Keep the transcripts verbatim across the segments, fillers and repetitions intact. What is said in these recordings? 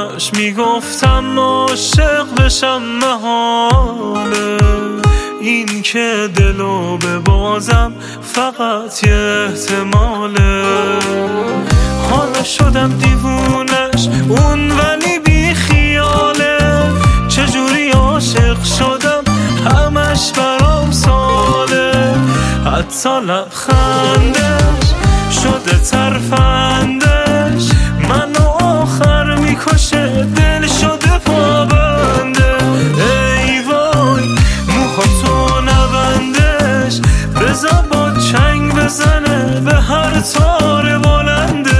همش میگفتم عاشق بشم محاله، این که دلو ببازم فقط یه احتماله. حالا شدم دیوونش اون ولی بی خیاله، چجوری عاشق شدم همش برام ساله. حتی لبخندش شده ترفندش، منو آخر میکشه دل شده پابنده. ای وای موها تو نبندش، بذار با چنگ بزنه به هر تار بلندش.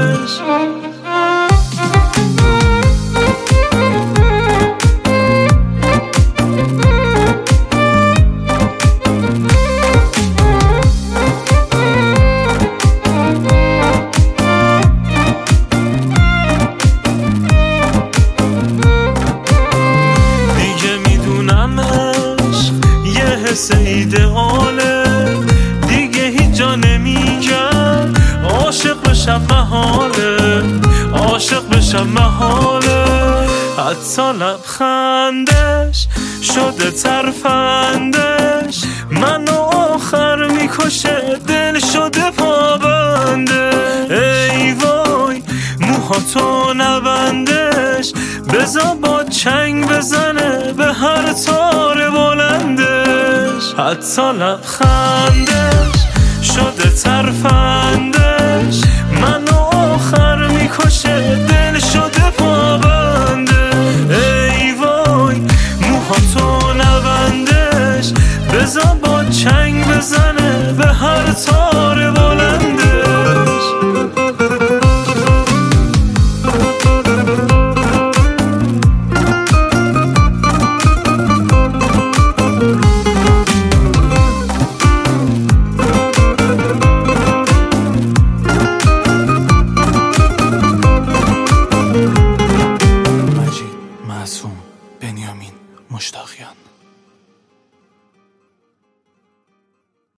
حس ایدئاله دیگه هیچ جا نمیگم، عاشق بشم محاله، عاشق بشم محاله. حتی لبخندش شده ترفندش، منو آخر میکشه دل شده پابنده. ای وای موها تو نبندش، بذار با چنگ بزنه به هر تار بلندش. حتی لبخندش شده ترفندش،